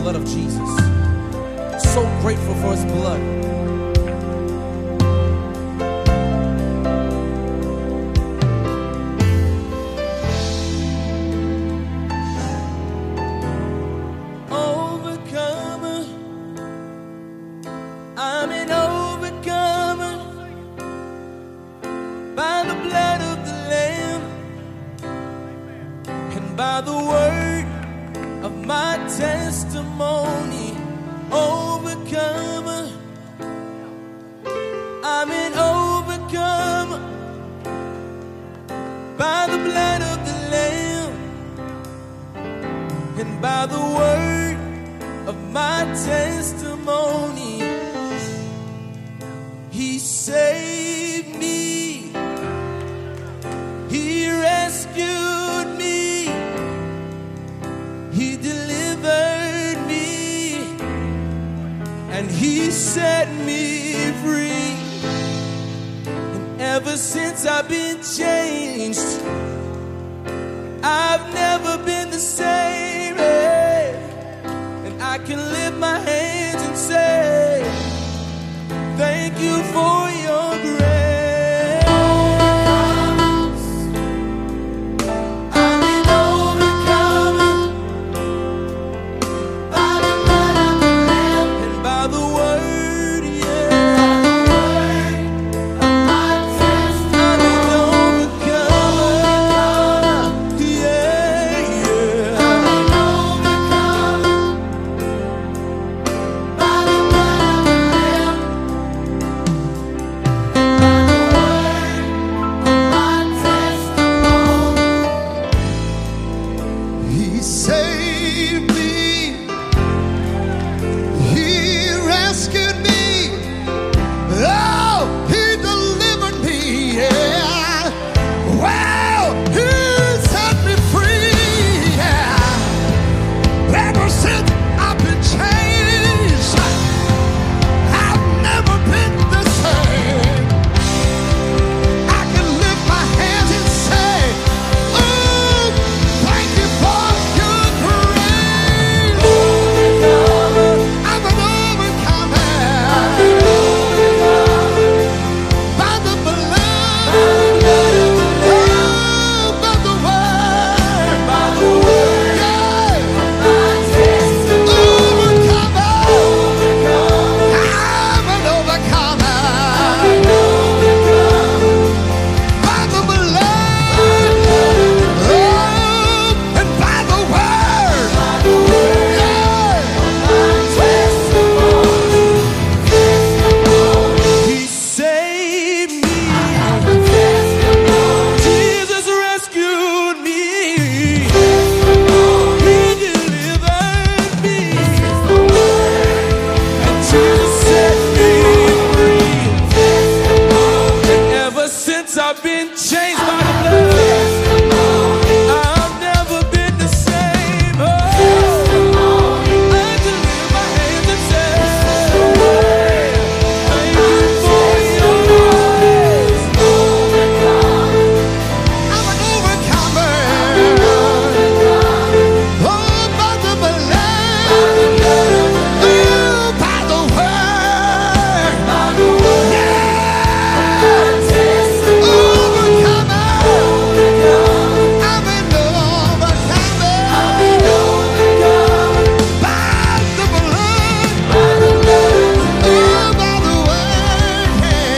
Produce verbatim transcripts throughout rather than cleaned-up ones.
blood of Jesus. So grateful for his blood. Overcomer, I'm an overcomer by the blood of the Lamb and by the word of my testimony. Overcomer, I'm an overcomer by the blood of the Lamb and by the word of my testimony. He saved me, he rescued me, he delivered me, and he set me free. And ever since I've been changed, I've never been the same. And I can lift my hands and say, thank you for your grace. I'm an overcomer by the blood of the Lamb and by the word, yeah, by the word of my testimony. I'm an overcomer, yeah, yeah. I'm an overcomer by the blood of the Lamb. He saved me, he rescued me, oh, he delivered me, yeah, well, he set me free, yeah. Ever since I've been changed, I've never been the same. I can lift my hands and say, oh, thank you for your grace. I'm an overcomer by the blood, oh, by the word, by the word, yeah. Overcomer, I'm an overcomer by the blood, oh, and by the word, yeah. He saved me, Jesus rescued me, he delivered me, and Jesus set me free. And ever since I've been changed by the blood, I've never been the same. Oh, I can lift my hands and say, thank you for your grace. I'm an overcomer, oh, by the blood, oh, by the word, yeah. Overcomer, I'm an overcomer by the blood, oh, by the word,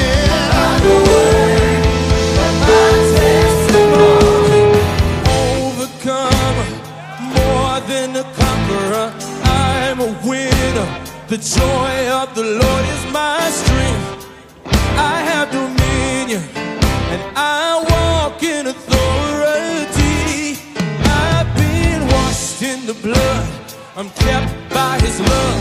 yeah. Overcomer, more than a conqueror, I'm a winner. The joy of the Lord is my strength. I have dominion and I walk in authority. I've been washed in the blood, I'm kept by his love.